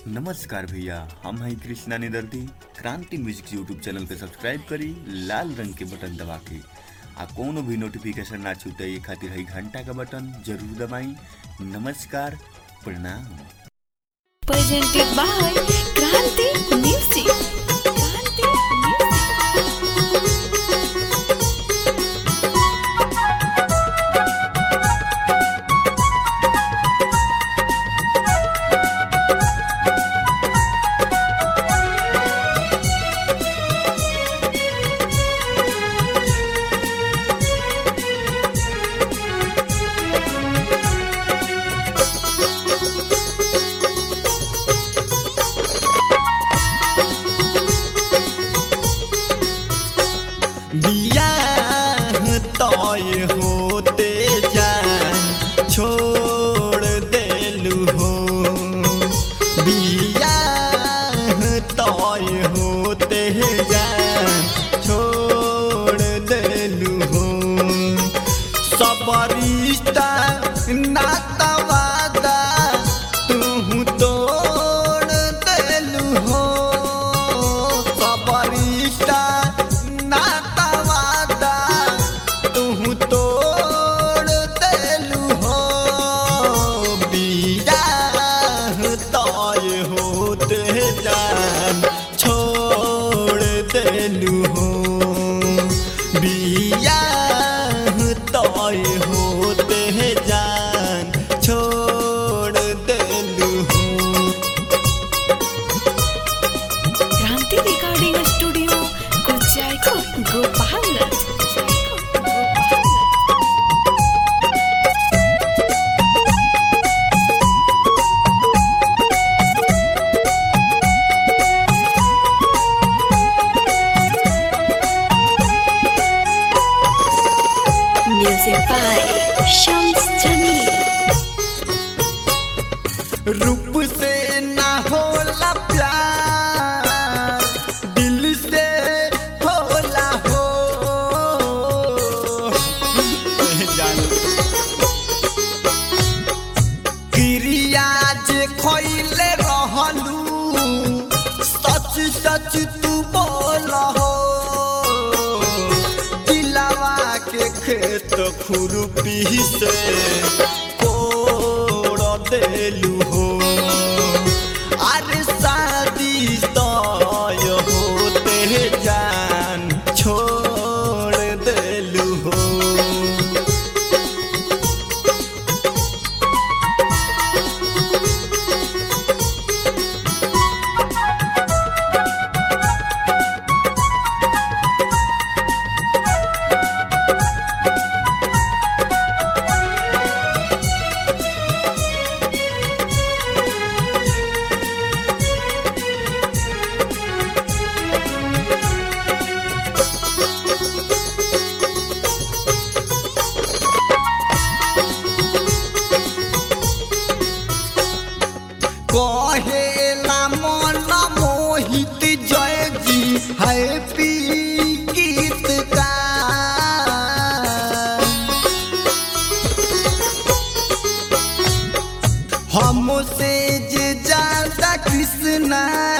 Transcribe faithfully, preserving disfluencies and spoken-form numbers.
नमस्कार भैया, हम हैं Krishna Nidardi. Kranti music YouTube channel पे सब्सक्राइब करी लाल रंग के बटन दबा के आ कोनो भी नोटिफिकेशन ना छूटे ये खातिर है घंटा का बटन जरूर दबाई। नमस्कार, प्रणाम। Presented by Kranti Music. Kranti बियाह तय होते जान छोड़ देलू हो। बियाह तय होते जान छोड़ देलू हो। सब रिश्ता नाता वादा तू तोड़ देलू हो। सब रिश्ता नाता तोड़ देलू हो। बियाह तय होते जान छोड़ देलू हो। बियाह तय होते जान छोड़ देलू हो। Kranti Recording Studio, Kuchai Gopalganj. Music by Shams Jamil. रूप से ना होला प्यार, दिल से होला हो। क्रिया जे खइले रहलू सच सच तू बोल हो। दिलवा के खेत खुरपी से कोड़ देलू हो। अरे शादी तय होते जान छोड़ देलू हो। कहेला मन मोहित जय जी हैप्पी गीत का। हमसे जे ज्यादा कृष्णा